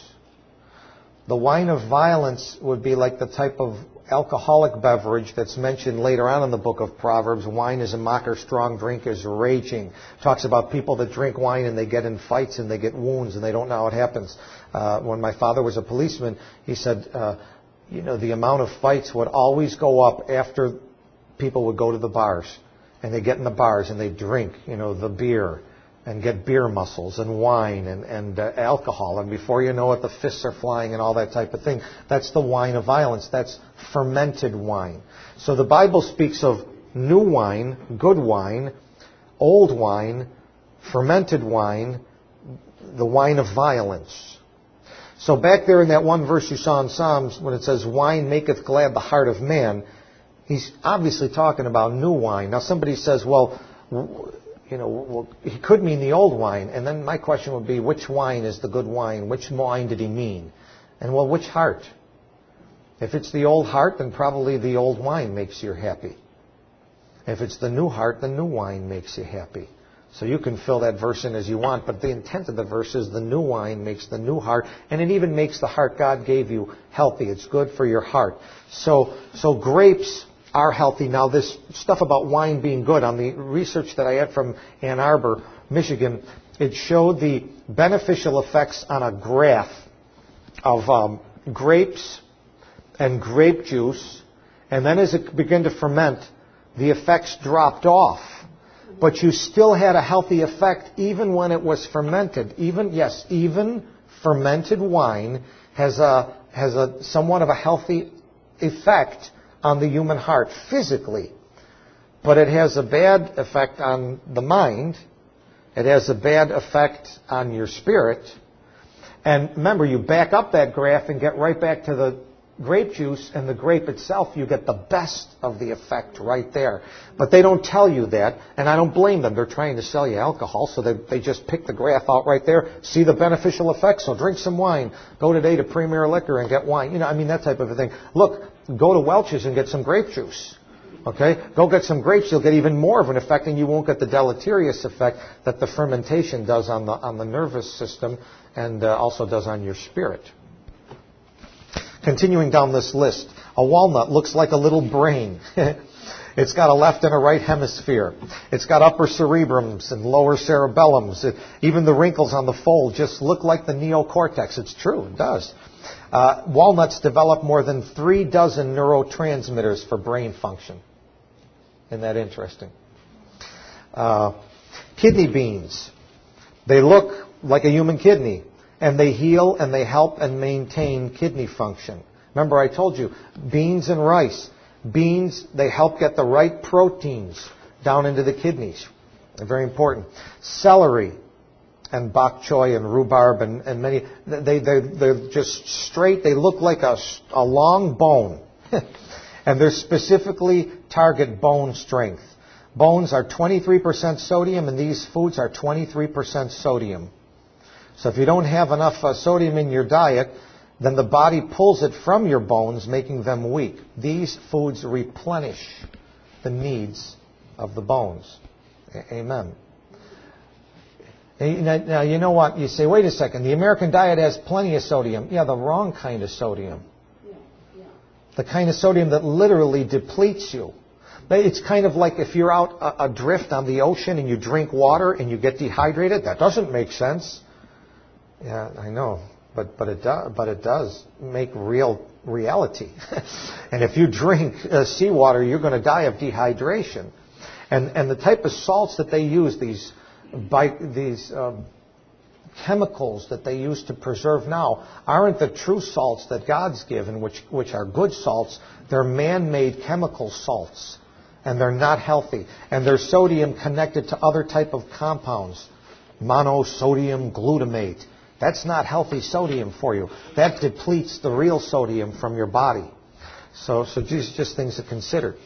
The wine of violence would be like the type of alcoholic beverage that's mentioned later on in the book of Proverbs. Wine is a mocker, strong drink is raging. Talks about people that drink wine and they get in fights and they get wounds and they don't know how it happens. Uh, when my father was a policeman, he said, uh, you know, the amount of fights would always go up after people would go to the bars. And they get in the bars and they drink, you know, the beer and get beer muscles and wine and, and uh, alcohol. And before you know it, the fists are flying and all that type of thing. That's the wine of violence. That's fermented wine. So the Bible speaks of new wine, good wine, old wine, fermented wine, the wine of violence. So back there in that one verse you saw in Psalms, when it says, wine maketh glad the heart of man, he's obviously talking about new wine. Now somebody says, well, you know, well, he could mean the old wine. And then my question would be, which wine is the good wine? Which wine did he mean? And well, which heart? If it's the old heart, then probably the old wine makes you happy. If it's the new heart, the new wine makes you happy. So you can fill that verse in as you want, but the intent of the verse is the new wine makes the new heart, and it even makes the heart God gave you healthy. It's good for your heart. So, so grapes are healthy. Now, this stuff about wine being good, on the research that I had from Ann Arbor, Michigan, it showed the beneficial effects on a graph of um, grapes and grape juice, and then as it began to ferment, the effects dropped off. But you still had a healthy effect even when it was fermented. Even, yes, even fermented wine has a, has a somewhat of a healthy effect on the human heart physically. But it has a bad effect on the mind. It has a bad effect on your spirit. And remember, you back up that graph and get right back to the grape juice and the grape itself. You get the best of the effect right there. But they don't tell you that, and I don't blame them. They're trying to sell you alcohol, so they, they just pick the graph out right there, see the beneficial effects, so drink some wine. Go today to Premier Liquor and get wine. You know, I mean, that type of a thing. Look, go to Welch's and get some grape juice. Okay? Go get some grapes. You'll get even more of an effect, and you won't get the deleterious effect that the fermentation does on the on the nervous system and uh, also does on your spirit. Continuing down this list, a walnut looks like a little brain. It's got a left and a right hemisphere. It's got upper cerebrums and lower cerebellums. It, even the wrinkles on the fold just look like the neocortex. It's true, it does. Uh, walnuts develop more than three dozen neurotransmitters for brain function. Isn't that interesting? Uh, kidney beans. They look like a human kidney. And they heal and they help and maintain kidney function. Remember, I told you, beans and rice. Beans, they help get the right proteins down into the kidneys. They're very important. Celery and bok choy and rhubarb and, and many, they, they, they're just straight. They look like a, a long bone. And they specifically target bone strength. Bones are twenty-three percent sodium, and these foods are twenty-three percent sodium. So if you don't have enough uh, sodium in your diet, then the body pulls it from your bones, making them weak. These foods replenish the needs of the bones. A- Amen. Now, you know what? You say, wait a second, the American diet has plenty of sodium. Yeah, the wrong kind of sodium. Yeah, yeah. The kind of sodium that literally depletes you. It's kind of like if you're out uh, adrift on the ocean and you drink water and you get dehydrated. That doesn't make sense. Yeah, I know, but but it does. But it does make real reality. And if you drink uh, seawater, you're going to die of dehydration. And and the type of salts that they use, these by, these um, chemicals that they use to preserve now, aren't the true salts that God's given, which which are good salts. They're man-made chemical salts, and they're not healthy. And they're sodium connected to other type of compounds, monosodium glutamate. That's not healthy sodium for you. That depletes the real sodium from your body. So, so just, just things to consider.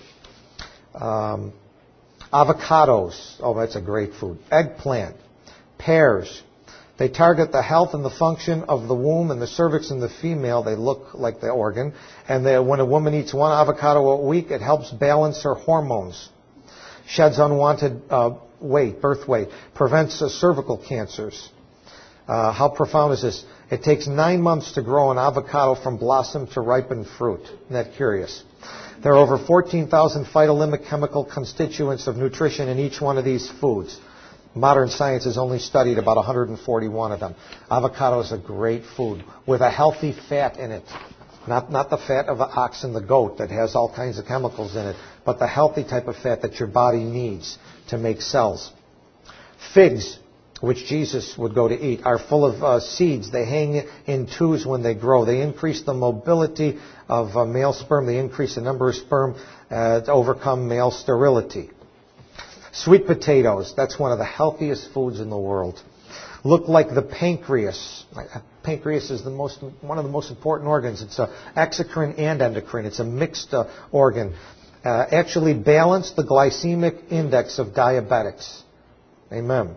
Um, avocados. Oh, that's a great food. Eggplant. Pears. They target the health and the function of the womb and the cervix in the female. They look like the organ. And they, when a woman eats one avocado a week, it helps balance her hormones. Sheds unwanted uh, weight, birth weight. Prevents uh, cervical cancers. Uh, how profound is this? It takes nine months to grow an avocado from blossom to ripened fruit. Isn't that curious? There are over fourteen thousand phytolymic chemical constituents of nutrition in each one of these foods. Modern science has only studied about one hundred forty-one of them. Avocado is a great food with a healthy fat in it. Not, not the fat of the ox and the goat that has all kinds of chemicals in it, but the healthy type of fat that your body needs to make cells. Figs, which Jesus would go to eat, are full of uh, seeds. They hang in twos when they grow. They increase the mobility of uh, male sperm. They increase the number of sperm uh, to overcome male sterility. Sweet potatoes, that's one of the healthiest foods in the world. Look like the pancreas. Pancreas is the most, one of the most important organs. It's a exocrine and endocrine. It's a mixed uh, organ. Uh, actually balance the glycemic index of diabetics. Amen.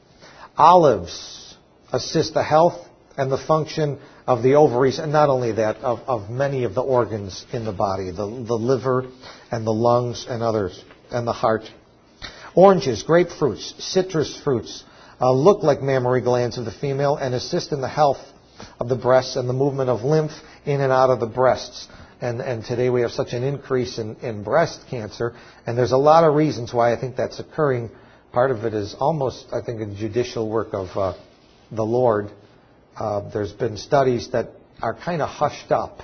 Olives assist the health and the function of the ovaries, and not only that, of, of many of the organs in the body, the, the liver and the lungs and others, and the heart. Oranges, grapefruits, citrus fruits uh, look like mammary glands of the female and assist in the health of the breasts and the movement of lymph in and out of the breasts. And, and today we have such an increase in, in breast cancer, and there's a lot of reasons why I think that's occurring. Part of it is almost, I think, a judicial work of uh, the Lord. Uh, there's been studies that are kind of hushed up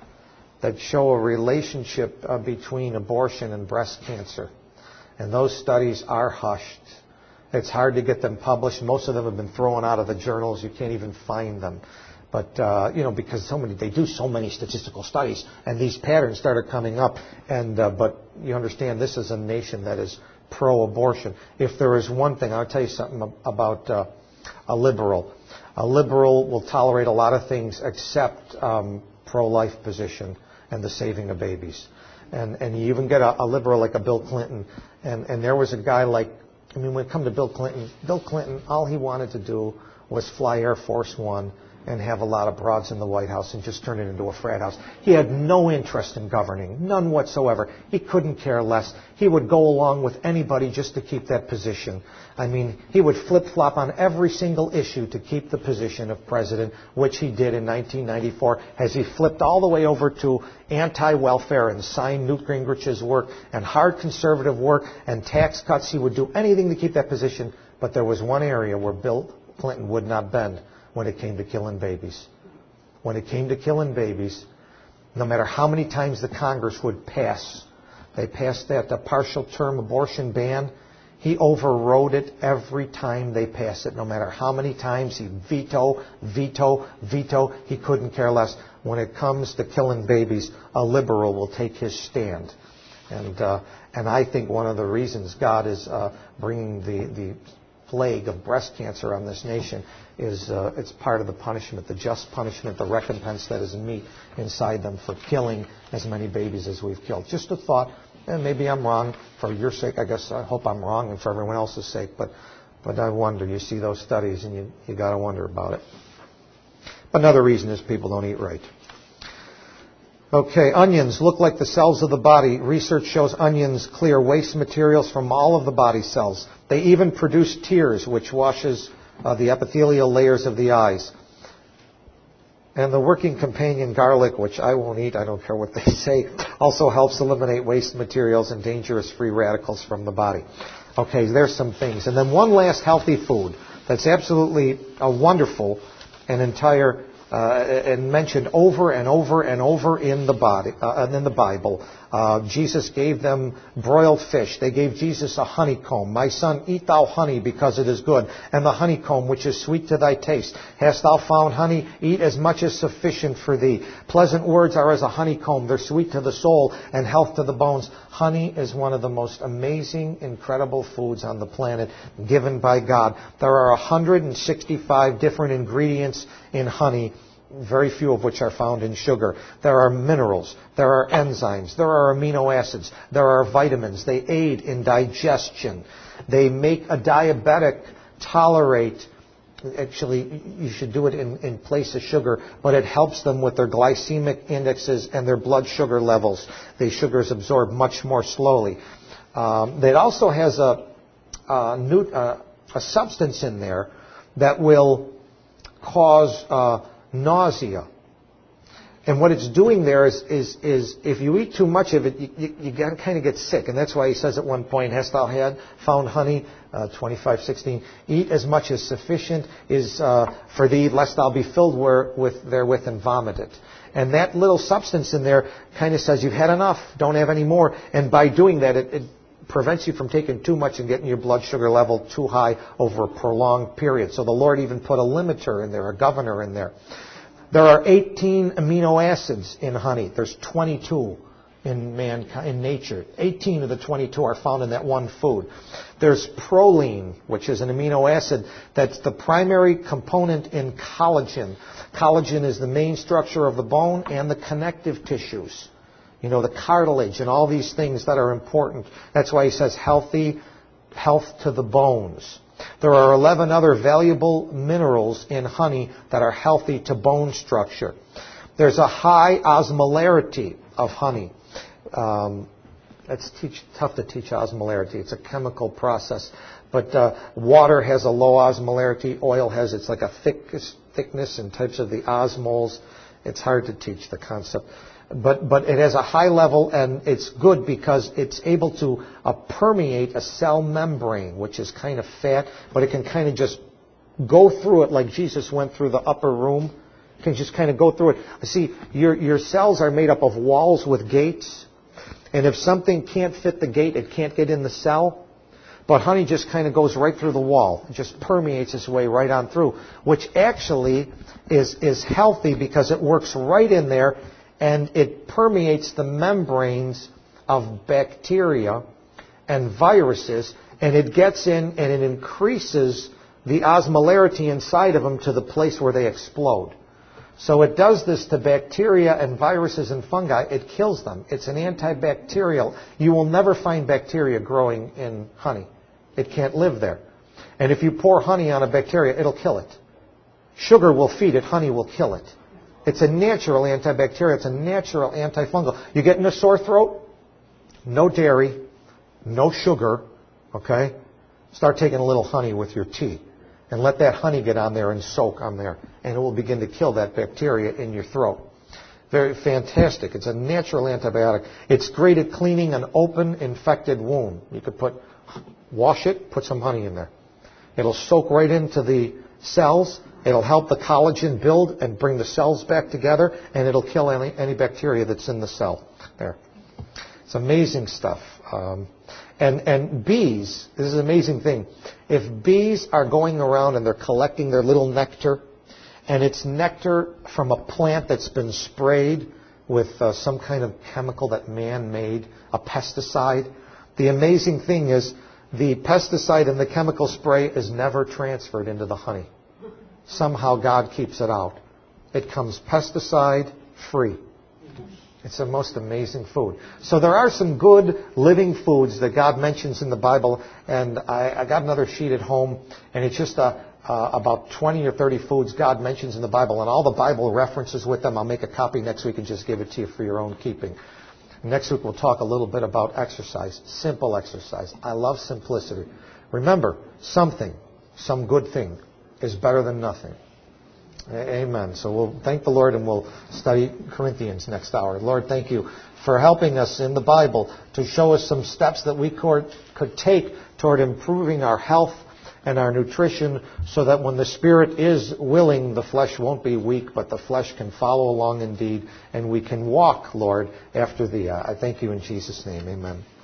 that show a relationship uh, between abortion and breast cancer. And those studies are hushed. It's hard to get them published. Most of them have been thrown out of the journals. You can't even find them. But, uh, you know, because so many, they do so many statistical studies, and these patterns started coming up. And, uh, but you understand, this is a nation that is pro-abortion. If there is one thing, I'll tell you something about uh, a liberal. A liberal will tolerate a lot of things except um, pro-life position and the saving of babies. And, and you even get a, a liberal like a Bill Clinton. And, and there was a guy like, I mean, when it comes to Bill Clinton, Bill Clinton, all he wanted to do was fly Air Force One and have a lot of broads in the White House and just turn it into a frat house. He had no interest in governing, none whatsoever. He couldn't care less. He would go along with anybody just to keep that position. I mean, he would flip-flop on every single issue to keep the position of president, which he did in nineteen ninety-four, as he flipped all the way over to anti-welfare and signed Newt Gingrich's work and hard conservative work and tax cuts. He would do anything to keep that position, but there was one area where Bill Clinton would not bend. When it came to killing babies. When it came to killing babies, no matter how many times the Congress would pass, they passed that the partial term abortion ban, he overrode it every time they passed it. No matter how many times he veto, veto, veto, he couldn't care less. When it comes to killing babies, a liberal will take his stand. And uh, and I think one of the reasons God is uh, bringing the, the plague of breast cancer on this nation is uh, it's part of the punishment, the just punishment, the recompense that is meat inside them for killing as many babies as we've killed. Just a thought, and maybe I'm wrong. For your sake, I guess I hope I'm wrong, and for everyone else's sake. But but I wonder. You see those studies, and you you got to wonder about it. Another reason is people don't eat right. Okay, onions look like the cells of the body. Research shows onions clear waste materials from all of the body cells. They even produce tears, which washes uh, the epithelial layers of the eyes. And the working companion garlic, which I won't eat, I don't care what they say, also helps eliminate waste materials and dangerous free radicals from the body. Okay, there's some things. And then one last healthy food that's absolutely uh, wonderful and entire uh, and mentioned over and over and over in the body, uh, in the Bible. Uh, Jesus gave them broiled fish. They gave Jesus a honeycomb. My son, eat thou honey because it is good. And the honeycomb, which is sweet to thy taste. Hast thou found honey? Eat as much as sufficient for thee. Pleasant words are as a honeycomb. They're sweet to the soul and health to the bones. Honey is one of the most amazing, incredible foods on the planet given by God. There are one hundred sixty-five different ingredients in honey, very few of which are found in sugar. There are minerals, there are enzymes, there are amino acids, there are vitamins. They aid in digestion. They make a diabetic tolerate, actually you should do it in, in place of sugar, but it helps them with their glycemic indexes and their blood sugar levels. The sugars absorb much more slowly. Um, it also has a, a, new, uh, a substance in there that will cause uh, nausea. And what it's doing there is, is, is if you eat too much of it, you, you, you kind of get sick. And that's why he says at one point, hast thou had found honey, uh, twenty-five sixteen, eat as much as sufficient is uh, for thee, lest thou be filled where, with, therewith and vomit it. And that little substance in there kind of says, you've had enough, don't have any more. And by doing that, it, it prevents you from taking too much and getting your blood sugar level too high over a prolonged period. So the Lord even put a limiter in there, a governor in there. There are eighteen amino acids in honey. There's twenty-two in mankind, in nature. eighteen of the twenty-two are found in that one food. There's proline, which is an amino acid that's the primary component in collagen. Collagen is the main structure of the bone and the connective tissues. You know, the cartilage and all these things that are important. That's why he says healthy, health to the bones. There are eleven other valuable minerals in honey that are healthy to bone structure. There's a high osmolarity of honey. Um, it's teach, tough to teach osmolarity. It's a chemical process. But uh, water has a low osmolarity. Oil has, it's like a thick, thickness in types of the osmoles. It's hard to teach the concept. But but it has a high level, and it's good because it's able to uh, permeate a cell membrane, which is kind of fat, but it can kind of just go through it like Jesus went through the upper room. It can just kind of go through it. See, your your cells are made up of walls with gates, and if something can't fit the gate, it can't get in the cell. But honey just kind of goes right through the wall. It just permeates its way right on through, which actually is is healthy because it works right in there. And it permeates the membranes of bacteria and viruses, and it gets in and it increases the osmolarity inside of them to the place where they explode. So it does this to bacteria and viruses and fungi. It kills them. It's an antibacterial. You will never find bacteria growing in honey. It can't live there. And if you pour honey on a bacteria, it'll kill it. Sugar will feed it. Honey will kill it. It's a natural antibacterial. It's a natural antifungal. You get in a sore throat? No dairy, no sugar, okay? Start taking a little honey with your tea. And let that honey get on there and soak on there. And it will begin to kill that bacteria in your throat. Very fantastic. It's a natural antibiotic. It's great at cleaning an open, infected wound. You could put, wash it, put some honey in there. It'll soak right into the cells. It'll help the collagen build and bring the cells back together, and it'll kill any, any bacteria that's in the cell there. It's amazing stuff. Um, and, and bees, this is an amazing thing. If bees are going around and they're collecting their little nectar, and it's nectar from a plant that's been sprayed with uh, some kind of chemical that man made, a pesticide, the amazing thing is the pesticide and the chemical spray is never transferred into the honey. Somehow God keeps it out. It comes pesticide free. It's the most amazing food. So there are some good living foods that God mentions in the Bible, and I, I got another sheet at home, and it's just a, uh, about twenty or thirty foods God mentions in the Bible, and all the Bible references with them. I'll make a copy next week and just give it to you for your own keeping. Next week we'll talk a little bit about exercise, simple exercise. I love simplicity. Remember, something, some good thing is better than nothing. Amen. So we'll thank the Lord and we'll study Corinthians next hour. Lord, thank you for helping us in the Bible to show us some steps that we could, could take toward improving our health and our nutrition so that when the Spirit is willing, the flesh won't be weak, but the flesh can follow along indeed, and we can walk, Lord, after Thee. I thank You in Jesus' name. Amen.